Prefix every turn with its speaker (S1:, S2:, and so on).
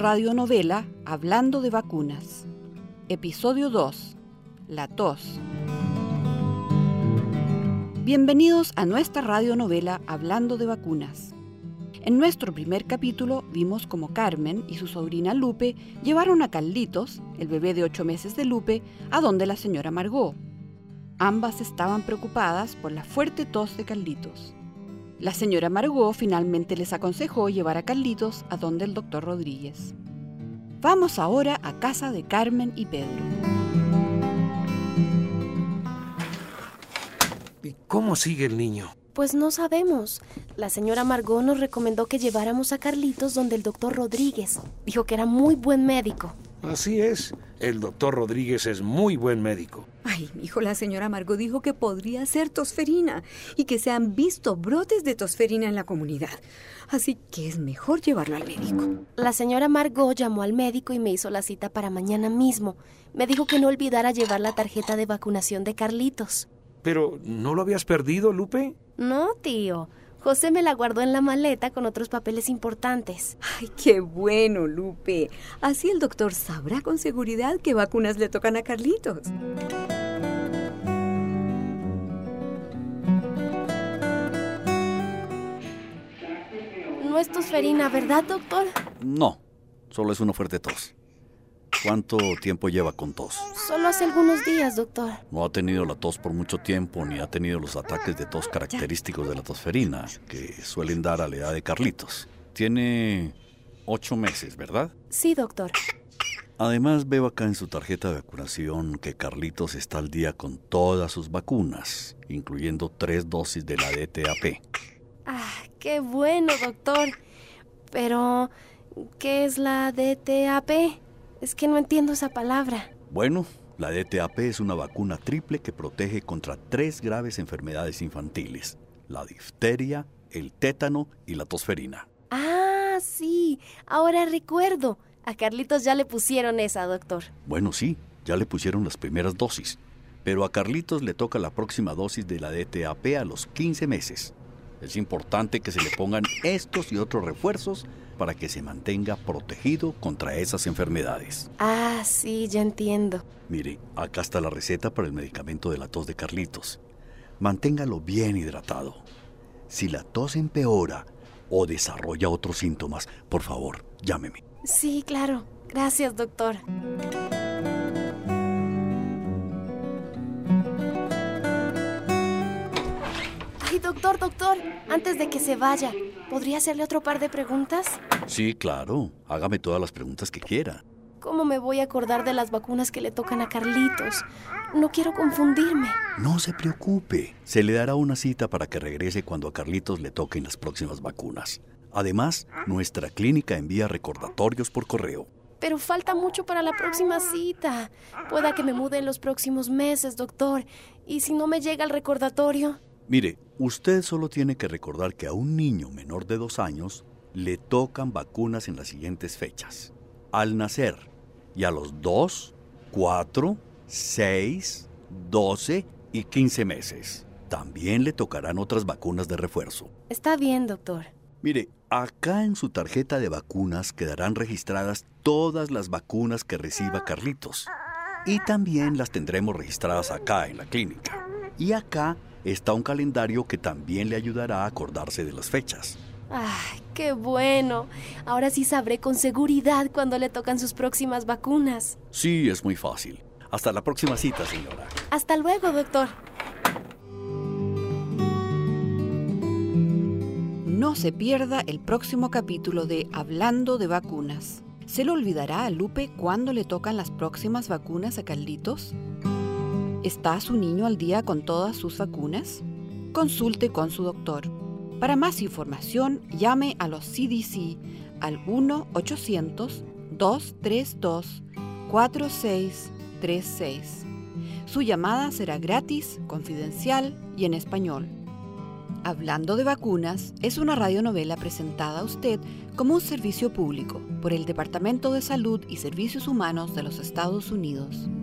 S1: radionovela Hablando de vacunas. Episodio 2. La tos. Bienvenidos a nuestra radionovela Hablando de vacunas. En nuestro primer capítulo vimos cómo Carmen y su sobrina Lupe llevaron a Carlitos, el bebé de 8 meses de Lupe, a donde la señora Margot. Ambas estaban preocupadas por la fuerte tos de Carlitos. La señora Margot finalmente les aconsejó llevar a Carlitos a donde el doctor Rodríguez. Vamos ahora a casa de Carmen y Pedro.
S2: ¿Y cómo sigue el niño?
S3: Pues no sabemos. La señora Margot nos recomendó que lleváramos a Carlitos donde el doctor Rodríguez. Dijo que era muy buen médico.
S2: Así es. El doctor Rodríguez es muy buen médico.
S4: Ay, hijo, la señora Margot dijo que podría ser tosferina y que se han visto brotes de tosferina en la comunidad. Así que es mejor llevarlo al médico.
S3: La señora Margot llamó al médico y me hizo la cita para mañana mismo. Me dijo que no olvidara llevar la tarjeta de vacunación de Carlitos.
S2: ¿Pero no lo habías perdido, Lupe?
S3: No, tío. José me la guardó en la maleta con otros papeles importantes.
S4: Ay, qué bueno, Lupe. Así el doctor sabrá con seguridad qué vacunas le tocan a Carlitos.
S3: No es tosferina, ¿verdad, doctor?
S5: No, solo es una fuerte tos. ¿Cuánto tiempo lleva con tos?
S3: Solo hace algunos días, doctor.
S5: No ha tenido la tos por mucho tiempo ni ha tenido los ataques de tos característicos de la tosferina que suelen dar a la edad de Carlitos. Tiene 8 meses, ¿verdad?
S3: Sí, doctor.
S5: Además, veo acá en su tarjeta de vacunación que Carlitos está al día con todas sus vacunas, incluyendo 3 dosis de la DTaP.
S3: Ah, qué bueno, doctor. Pero, ¿qué es la DTaP? Es que no entiendo esa palabra.
S5: Bueno, la DTaP es una vacuna triple que protege contra 3 graves enfermedades infantiles: la difteria, el tétano y la tosferina.
S3: Ah, sí, ahora recuerdo. A Carlitos ya le pusieron esa, doctor.
S5: Bueno, sí, ya le pusieron las primeras dosis. Pero a Carlitos le toca la próxima dosis de la DTaP a los 15 meses. Es importante que se le pongan estos y otros refuerzos para que se mantenga protegido contra esas enfermedades.
S3: Ah, sí, ya entiendo.
S5: Mire, acá está la receta para el medicamento de la tos de Carlitos. Manténgalo bien hidratado. Si la tos empeora o desarrolla otros síntomas, por favor, llámeme.
S3: Sí, claro. Gracias, doctor. Ay, doctor, antes de que se vaya, ¿podría hacerle otro par de preguntas?
S5: Sí, claro. Hágame todas las preguntas que quiera.
S3: ¿Cómo me voy a acordar de las vacunas que le tocan a Carlitos? No quiero confundirme.
S5: No se preocupe. Se le dará una cita para que regrese cuando a Carlitos le toquen las próximas vacunas. Además, nuestra clínica envía recordatorios por correo.
S3: Pero falta mucho para la próxima cita. Pueda que me mude en los próximos meses, doctor. ¿Y si no me llega el recordatorio?
S5: Mire, usted solo tiene que recordar que a un niño menor de 2 años le tocan vacunas en las siguientes fechas: al nacer y a los 2, 4, 6, 12 y 15 meses. También le tocarán otras vacunas de refuerzo.
S3: Está bien, doctor.
S5: Mire, acá en su tarjeta de vacunas quedarán registradas todas las vacunas que reciba Carlitos. Y también las tendremos registradas acá en la clínica. Y acá está un calendario que también le ayudará a acordarse de las fechas.
S3: ¡Ay, qué bueno! Ahora sí sabré con seguridad cuándo le tocan sus próximas vacunas.
S5: Sí, es muy fácil. Hasta la próxima cita, señora.
S3: Hasta luego, doctor.
S1: No se pierda el próximo capítulo de Hablando de vacunas. ¿Se le olvidará a Lupe cuándo le tocan las próximas vacunas a Carlitos? ¿Está su niño al día con todas sus vacunas? Consulte con su doctor. Para más información, llame a los CDC al 1-800-232-4636. Su llamada será gratis, confidencial y en español. Hablando de vacunas es una radionovela presentada a usted como un servicio público por el Departamento de Salud y Servicios Humanos de los Estados Unidos.